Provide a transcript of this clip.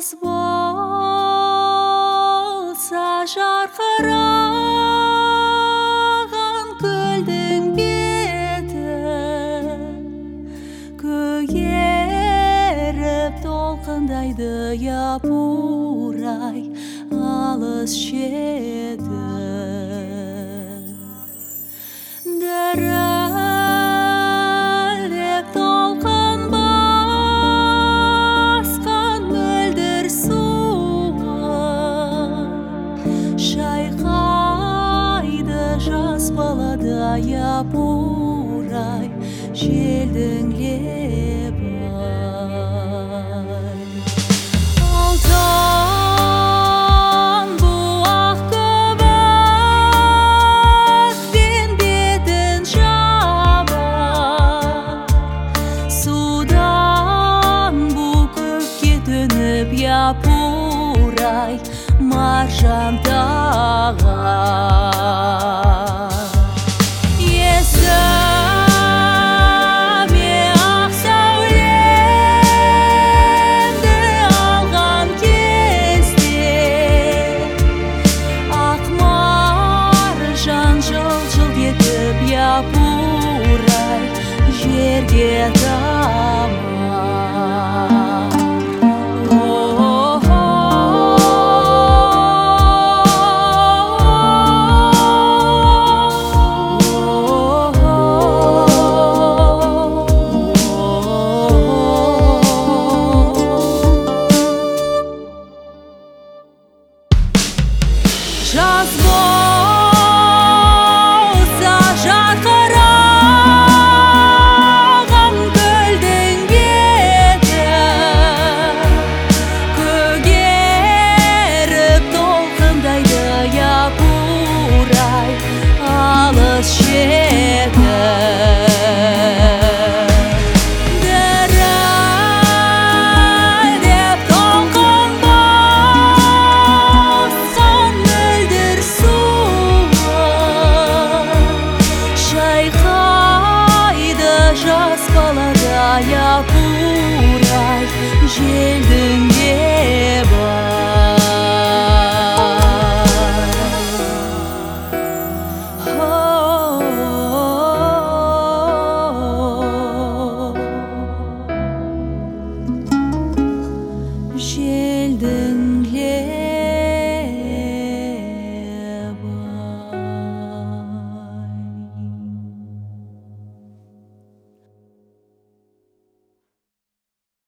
жас болса жарқыраған көлдің беті көгеріп толқындайды япырай алыс шеті дірілдеп толқын басқан мөлдір суы шайқайды жас баладай япырай желдің лебі алтын буақ көбікпен бетін жабар судан бу көкке төніп япырай маржан тағар есіме ақ сәулемді алған кезде ақ маржан жылт-жылт етіп япырай жерге тамар жас болса жарқыраған көлдің беті көгеріп толқындайды япырай алыс